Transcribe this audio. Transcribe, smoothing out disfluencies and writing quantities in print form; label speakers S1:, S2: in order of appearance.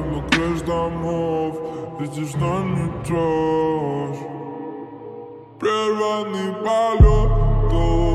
S1: мимо крыш домов. Видишь, но не трожь. Прерванный полет.